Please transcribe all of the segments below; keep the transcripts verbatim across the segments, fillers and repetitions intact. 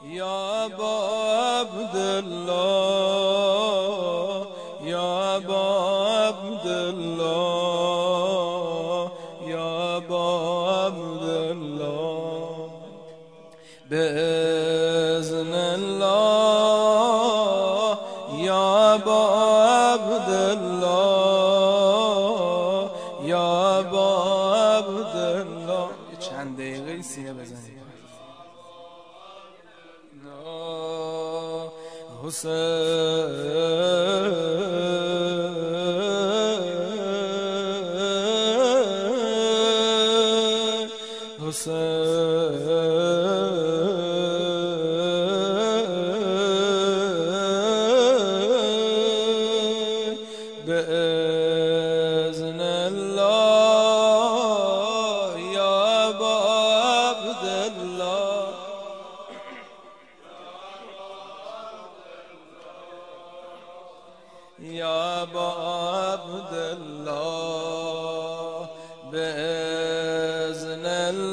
يا أبا عبد الله يا أبا عبد الله يا أبا عبد الله بإذن الله يا أبا عبد الله يا أبا عبد الله. چند دقیقه سینه بزنید. حسین حسین بإذن الله يا أبا عبد الله يا أبا عبد الله بإذن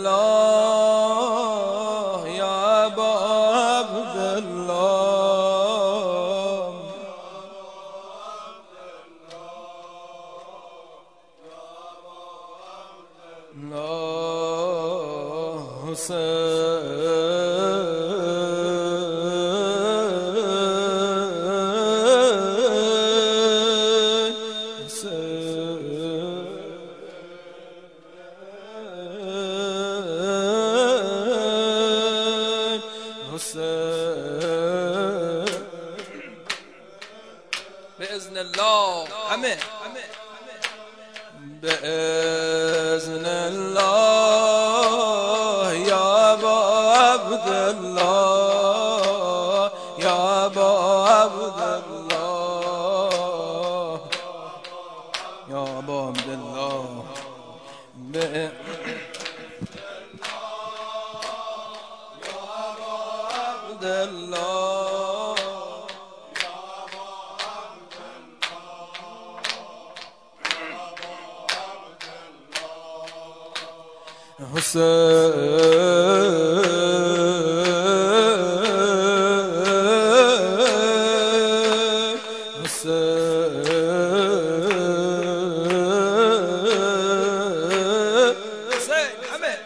الله يا أبا عبد الله الله حسين بإذن الله همه بإذن الله يا أبا عبد الله يا أبا عبد الله يا أبا عبد الله الله حسين حسين حمد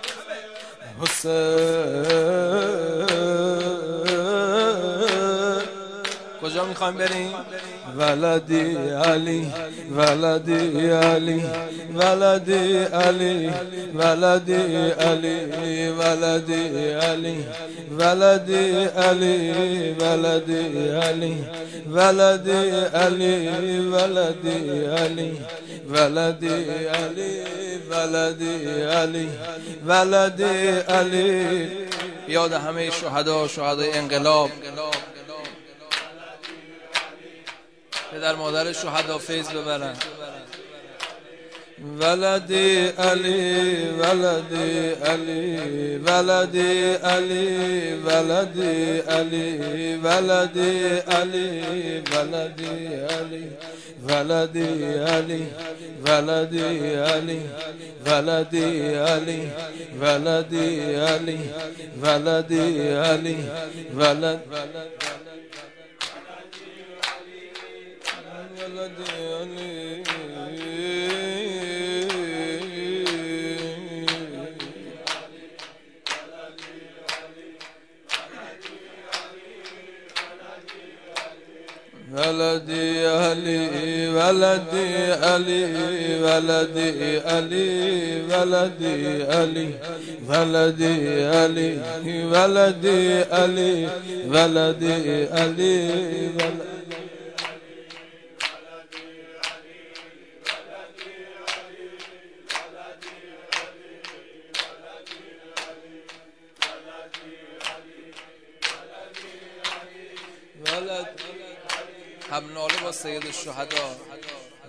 حسين کجا میخوایم بریم؟ ولدی علی ولدی علی ولدی علی ولدی علی ولدی علی ولدی علی ولدی علی ولدی علی ولدی علی ولدی علی ولدی علی ولدی علی. یاد همه شهدا شهدای انقلاب، پدر مادر شهدا فیض ببرن. ولدی علی ولدی علی ولدی علی ولدی علی ولدی علی ولدی علی ولدی علی ولدی علی ولدی علی ولدی علی ولدی علی ولد ولدی علی ولدي علي ولدي علي ولدي علي ولدي علي ولدي علي ولدي علي ولدي علي ولد هم ناله با سید الشهدا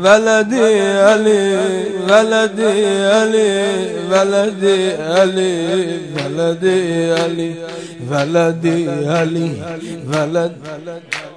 ولدي علي ولدي علي ولدي علي ولدي علي ولدي علي ولد